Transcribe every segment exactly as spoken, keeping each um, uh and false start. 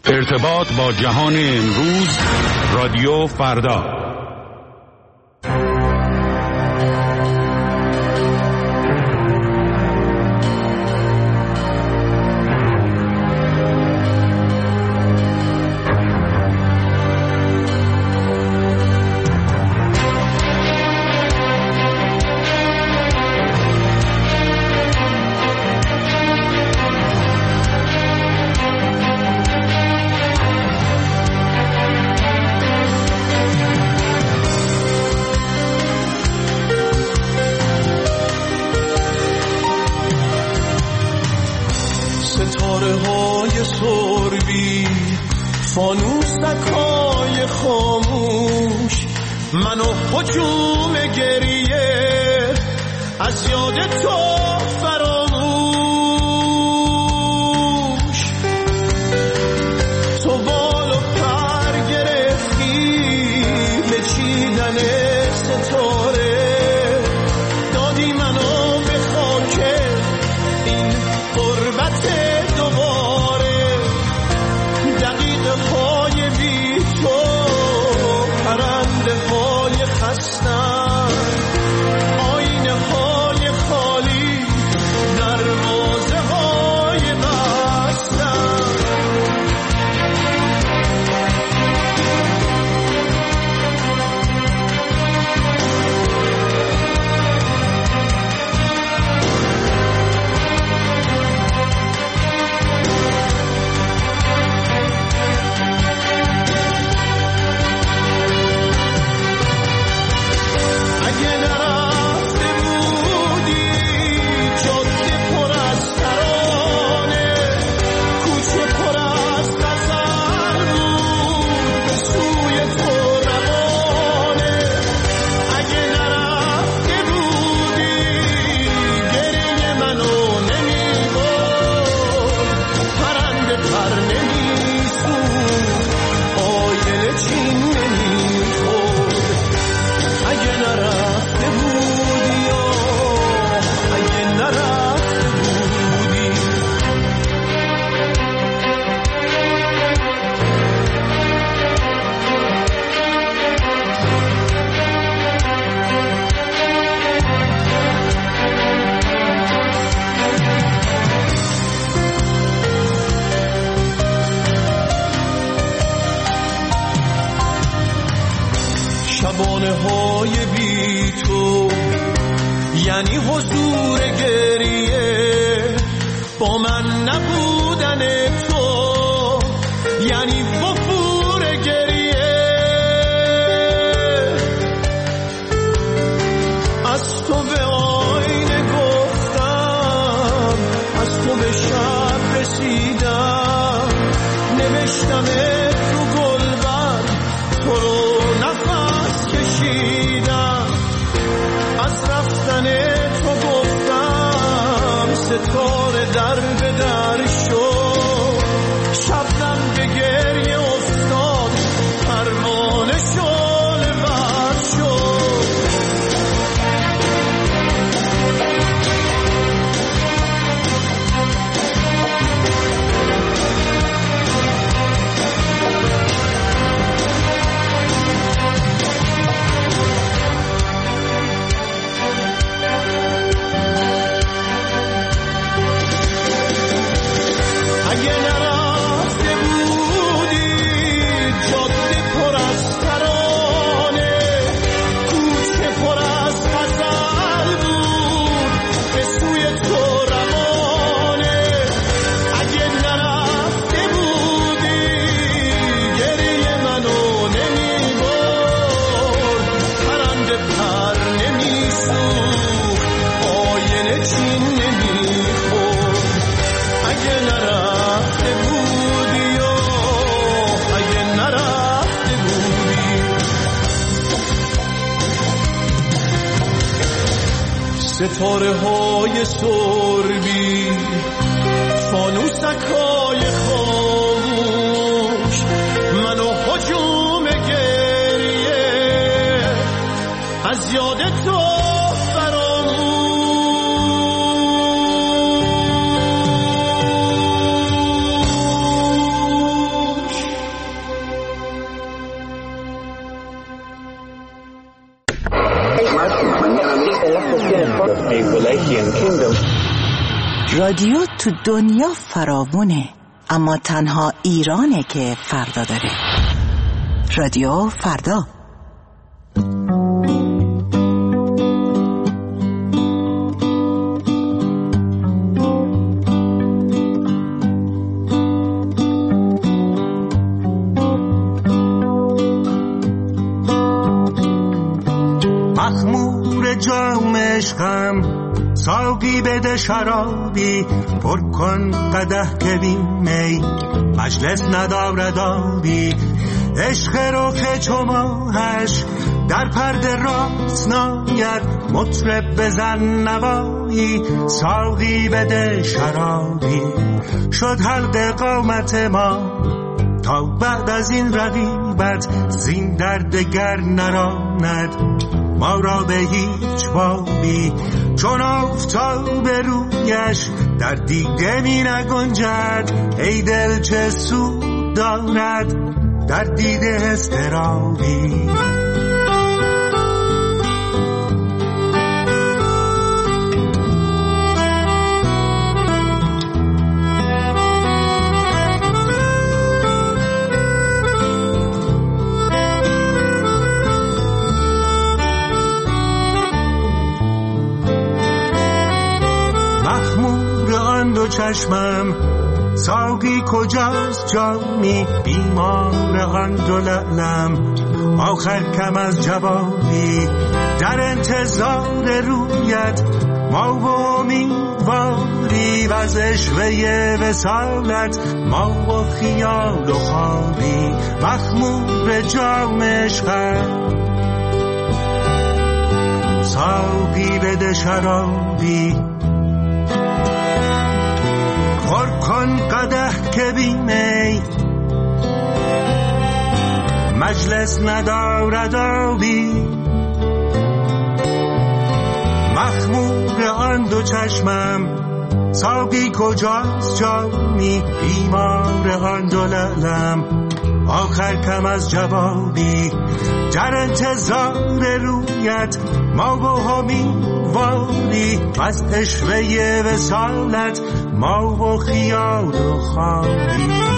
ارتباط با جهان امروز، رادیو فردا. فانوسک‌های خاموش منو هجوم گریه از یاد تو فراموش. تو بال و پر گرفتی به چیدن ستاره، دادی منو به خاک این غربت دوباره. دقیقه های بی تو پرنده های خستن، آینه های خالی دروازه های بستن. شبانه های بی تو یعنی حضور گریه، با من نبودن تو یعنی وفور گریه. از تو به آینه گفتم، از تو به شب رسیدم، نوشتم تو گلبر تو رو نفس کشیدم. از رفتن تو گفتم ستاره در به در شد، شبنم به گریه افتاد پروانه شعله ور شد. ستاره های سربی، فانوسک‌های خاموش منو هجوم گریه از یاد تو فراموش. رادیو تو دنیا فراوونه، اما تنها ایرانه که فردا داره. رادیو فردا. مخمور جام عشقم، ساقی بده شرابی، پر کن قدح که بیم می، مجلس ندارد آبی. عشق رخ چو ماهش در پرده راست ناید، مطرب بزن نوایی، ساقی بده شرابی. شد حلق قامت ما تا بعد از این رقیبت، زین درد گر نراند ما را به هیچ بابی. چون آفتاب رویش در دیده می نگنجد، ای دل چه سود دارد در دیده اضطرابی. چشمم ساقی کجاست جامی، بیمار آن دو لعلم آخر کم از جوابی. در انتظار رویت ما و امیدواری، و از عشوه وصالت ما و خیال و خوابی. مخمور جام عشقم، ساقی بده شرابی، پر کن قدح که بی می، مجلس ندارد آبی. مخمور آن دو چشمم ساقی کجاست جامی، بیمار آن دو لعلم آخر کم از جوابی. در انتظار رویت ما و امیدواری، از عشوه وصالت ما و خیال و خوابی.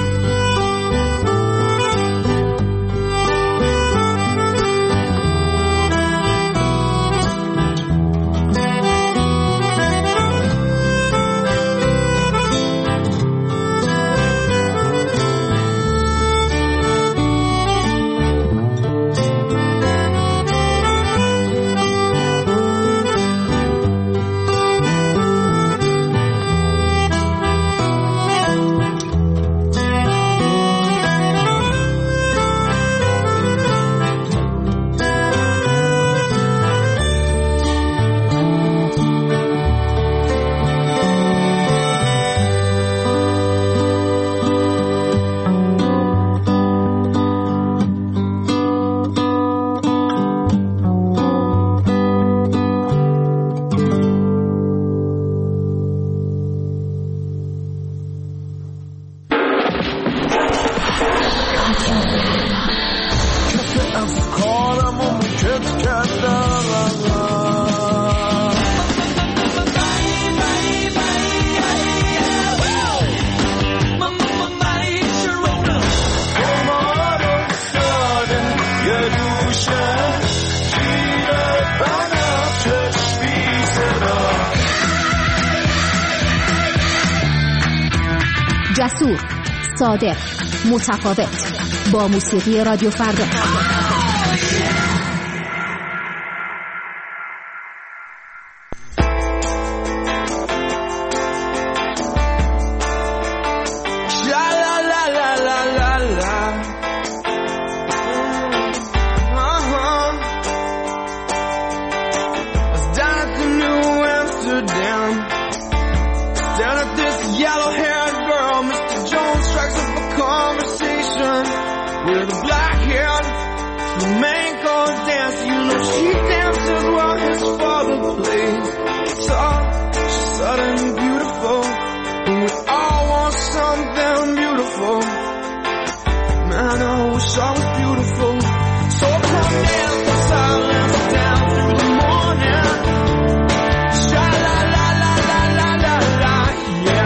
جسور، صادق، متفاوت، با موسیقی رادیو فردا. Yeah.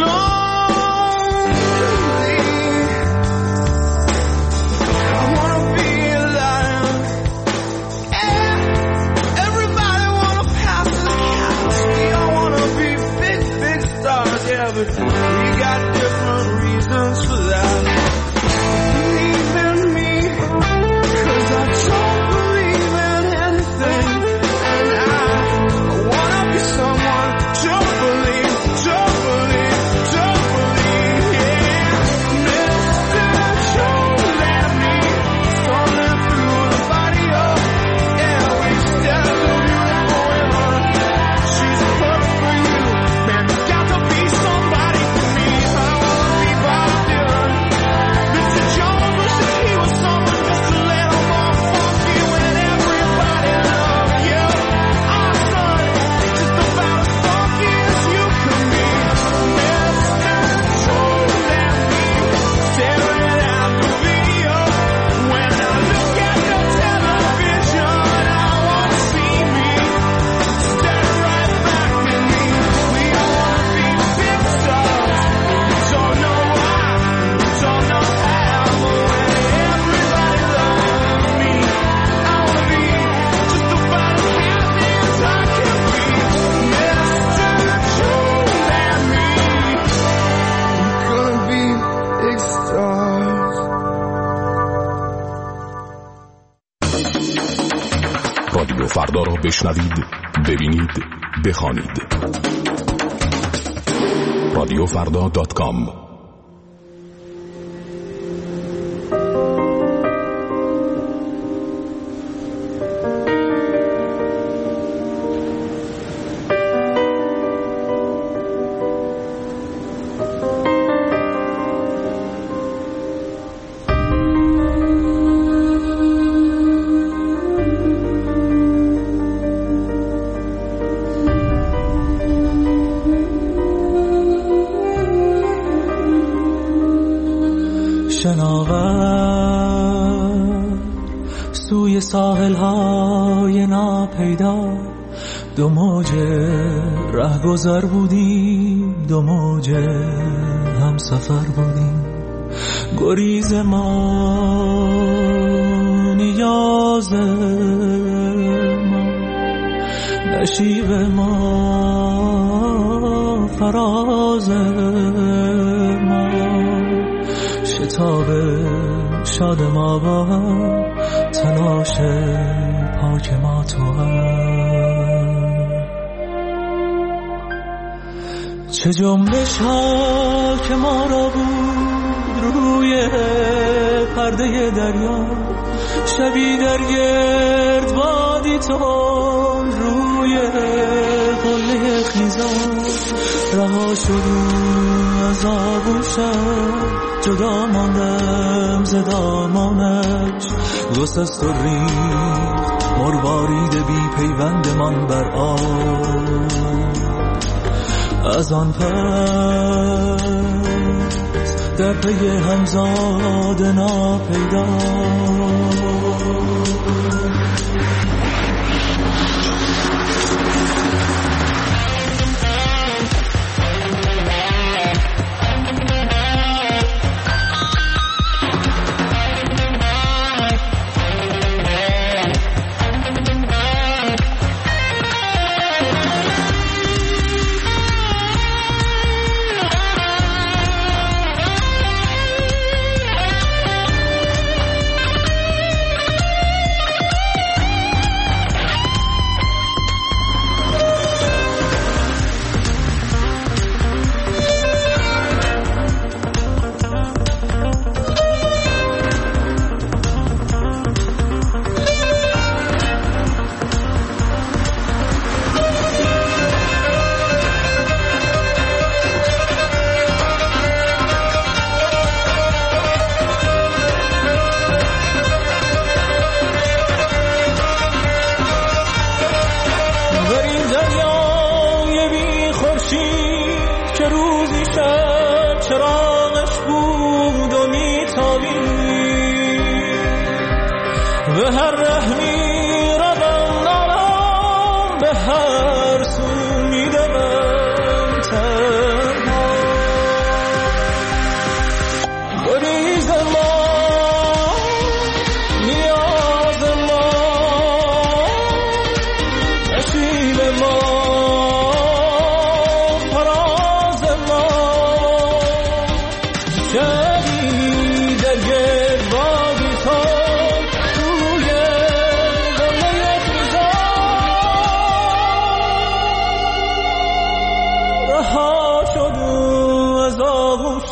رادیو فردا را بشنوید، ببینید، بخوانید. رادیو فردا دات کام. سوی ساحل های ناپیدا دو موج رهگذر بودیم، دو موج هم سفر بودیم. گریز ما نیاز ما، نشیب ما فراز ما، شتاب شاد ما با تلاش پاک ما تو هم. چه جنبش ها که ما را بود روی پرده دریا، شبی در گرد بادی تو روی قله خیزان. رها شدیم از آغوش جدا ماندم ز دامانش، گسست و ریخت مروارید بی پیوند من بر آب. از آن پس در پی همزاد ناپیدا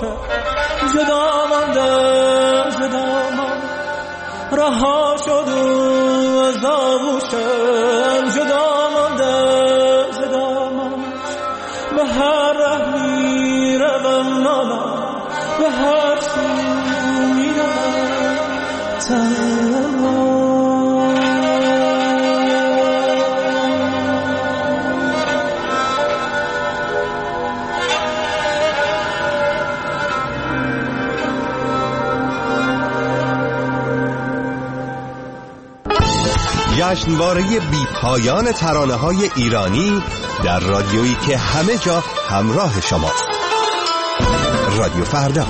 آغوشم جدا ماندم جدا ماندم رها شد و از آغوشم جدا ماندم جدا ماندم به هر ره می روم نالم به هر سو می روم تنها جشنواره بی پایان ترانه‌های ایرانی در رادیویی که همه جا همراه شماست. رادیو فردا.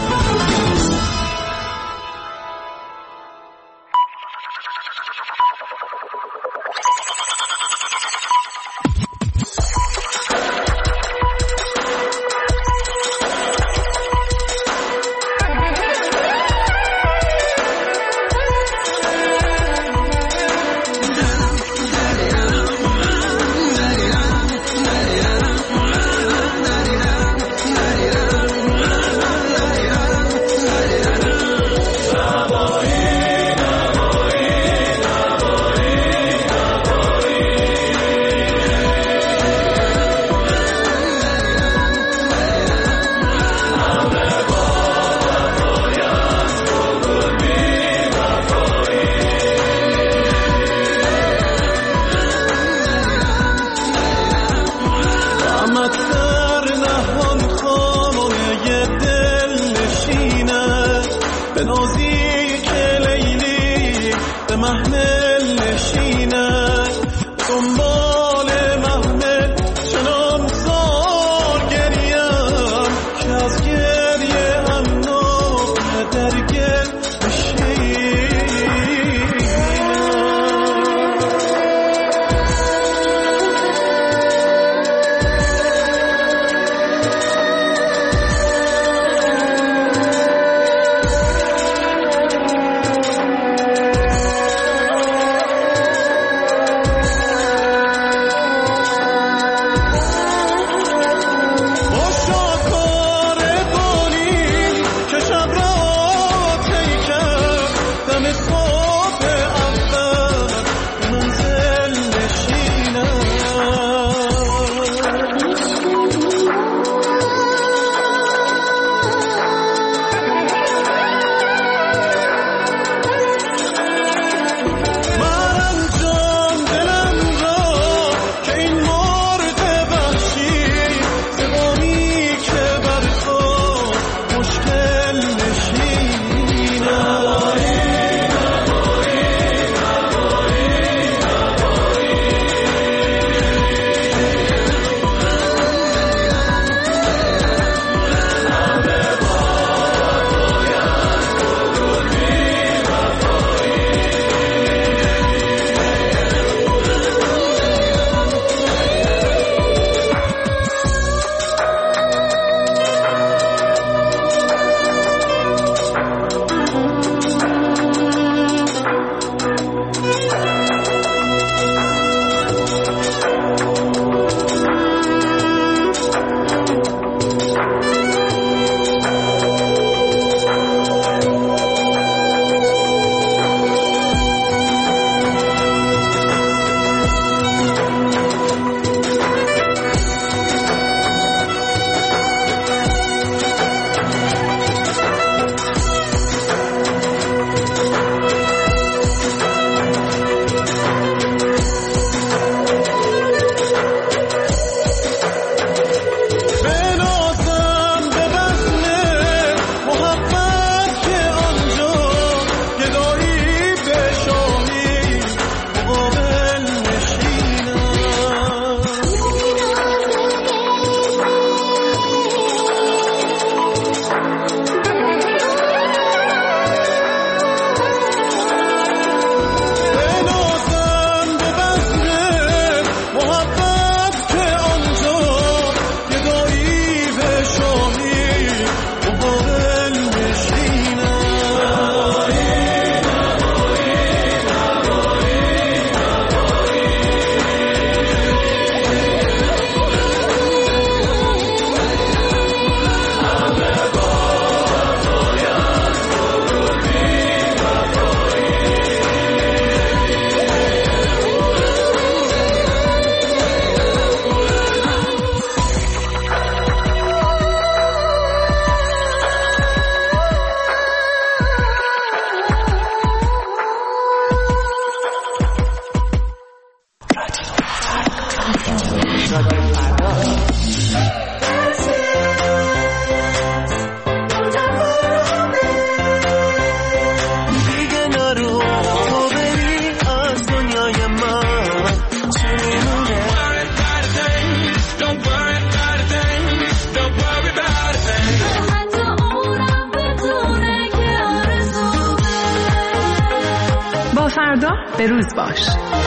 به روز باش.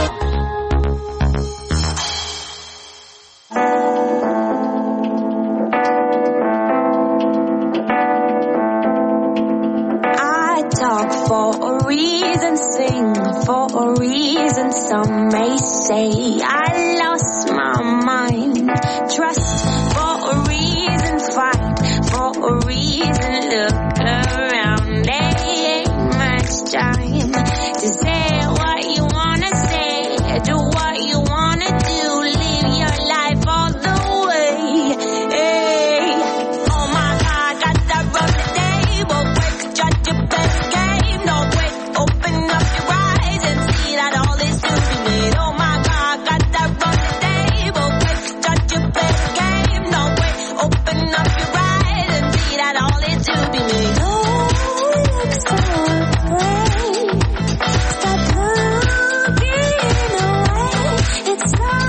For a reason, sing for a reason. Some may say I lost my mind. Trust for a reason, fight for a reason. Look around, there ain't much time to say what you wanna say, do what you wanna do, live your life all the way. Hey, oh my God, got that run the table, break, judge your best game. No way, open up your eyes and see that all is to be made. Oh my God, got that run the table, break, judge your best game. No way, open up your eyes and see that all is to be made. Oh, look so great. Stop looking away. It's all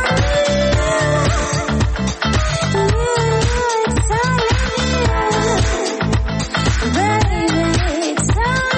you. It's all you. Baby, it's all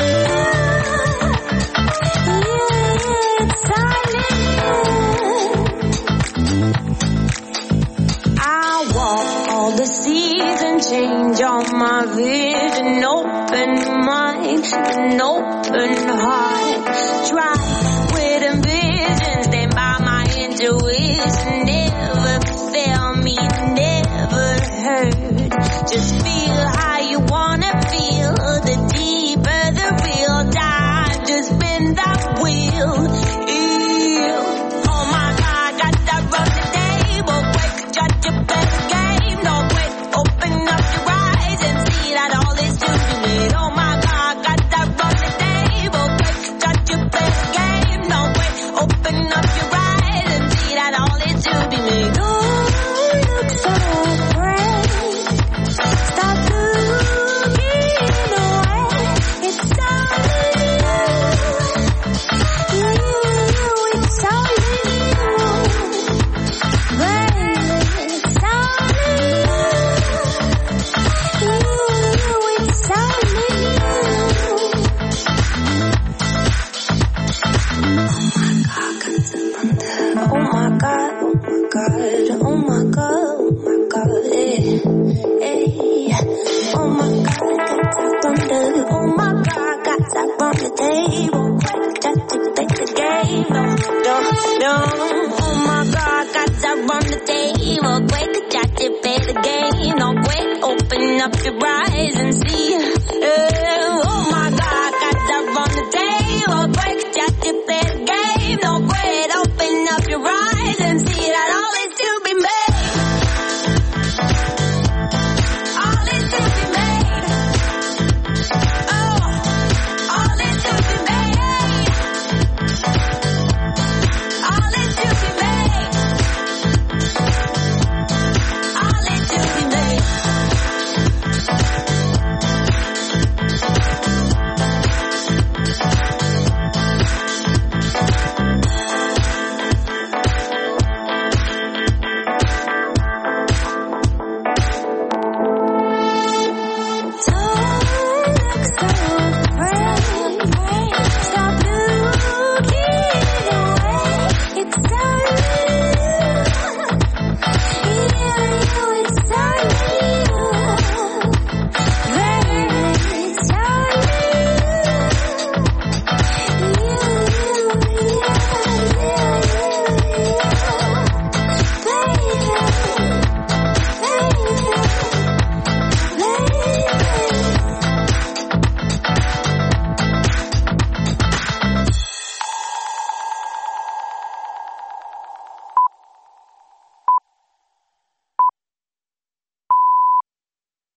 change all my vision, open mind, an open heart. Try with ambition, stand by my intuition. Never fail me, never hurt. Just feel how you wanna feel. The deeper the real dive, just spin that wheel. Ew. Oh my God, got that run the table, break, judge your best game. No way, open up your eyes and see that all is to be made. Oh my God, got that run the table, break, judge your best game. No way, open up your eyes and see that all is to be made. Oh, look so great. Stop looking away. It's all you. You, you, it's all you. Baby, it's all you. You, you, it's all you. Oh my God, oh my God, oh my God, oh my God, eh, eh. Oh my God, got that thunder. Oh my God, got that on the table. Just to take the game, no, no, no. Oh my God, got that on the table. Quick, just to play the game, no, quick, open up your eyes and see. Eh.